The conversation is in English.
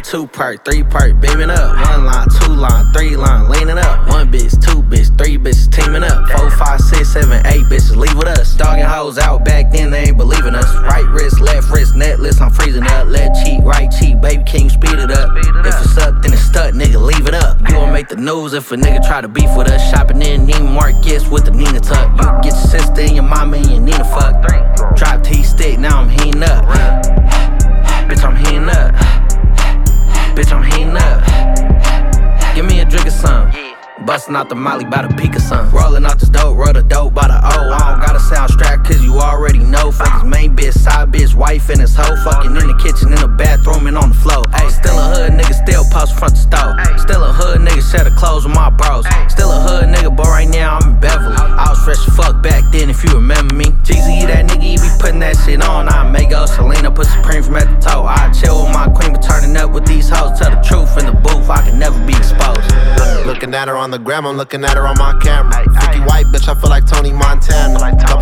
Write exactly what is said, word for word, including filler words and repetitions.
two part, three part, beaming up. One line, two line, three line, leaning up. One bitch, two bitch, three bitches teaming up. Four, five, six, seven, eight bitches leave with us. Dogging hoes out back then, they ain't believing us. Right wrist, left wrist, netless, I'm freezing up. Left cheek, right cheek, baby, can you speed it up? If it's up, then it's stuck, nigga, leave it up. You gon' make the news if a nigga try to beef with us. Shopping in Neiman Marcus with the Nina tuck. You get your sister and your mama and your Nina fuck. Drop T stick, now I'm heating up. Bitch, I'm heating up. Bitch, I'm heating up. Give me a drink of some. Bustin' out the molly by the peak of sun. Rollin' out this dope, roll the dope by the O. I don't gotta sound strapped cause you already know. Fuck his main bitch, side bitch, wife and his hoe. Fucking in the kitchen, in the bathroom and on the floor. Ayy, still a hood nigga, still post front the stove. Still a hood nigga, share the clothes with my bros. Still a hood nigga, but right now I'm in Beverly. I was fresh as fuck back then if you remember me. Jeezy, that nigga, he be putting that shit on. I may go Selena, put Supreme from at the toe. I chill with my queen, but turning up with these hoes. Tell the truth in the booth, I can never be exposed. Looking at her on the gram, I'm looking at her on my camera. Freaky white bitch, I feel like Tony Montana.